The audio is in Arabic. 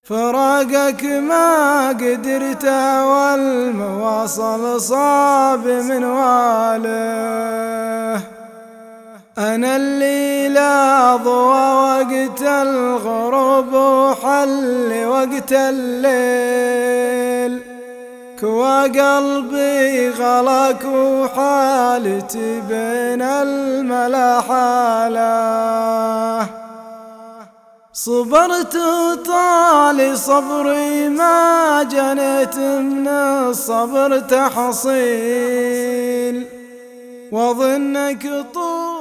فراقك ما قدرت والمواصل صعب من واله. أنا اللي لا ضوى وقت الغروب وحل وقت الليل، كوى قلبي غلك وحالتي بين الملا حاله. صبرت طال صبري ما جنيت من الصبر تحصيل، وظنك طول